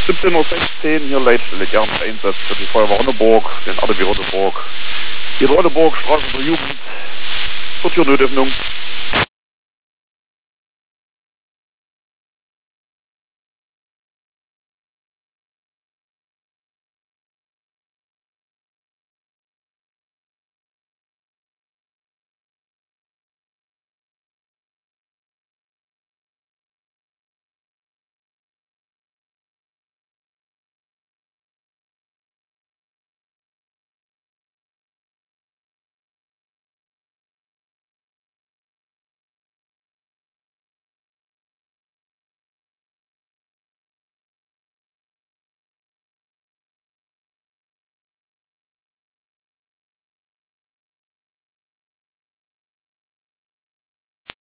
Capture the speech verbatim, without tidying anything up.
siebzehn Uhr sechzehn, hier Leitstelle Gerns Einsatz für die Feuerwehr Ronneburg, den A D W Ronneburg. Die Ronneburg, Straße der Jugend, zur Türnötöffnung.